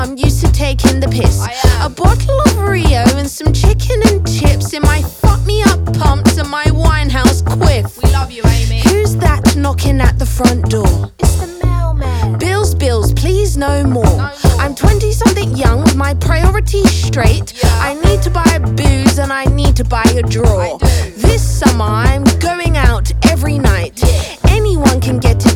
I'm used to taking the piss. A bottle of Rio and some chicken and chips in my fuck me up pumps and my Winehouse quiff. We love you, Amy. Who's that knocking at the front door? It's the mailman. Bills, bills, please no more. No more. I'm 20-something young with my priorities straight. Yeah. I need to buy booze and I need to buy a draw. I do. This summer I'm going out every night. Yeah. Anyone can get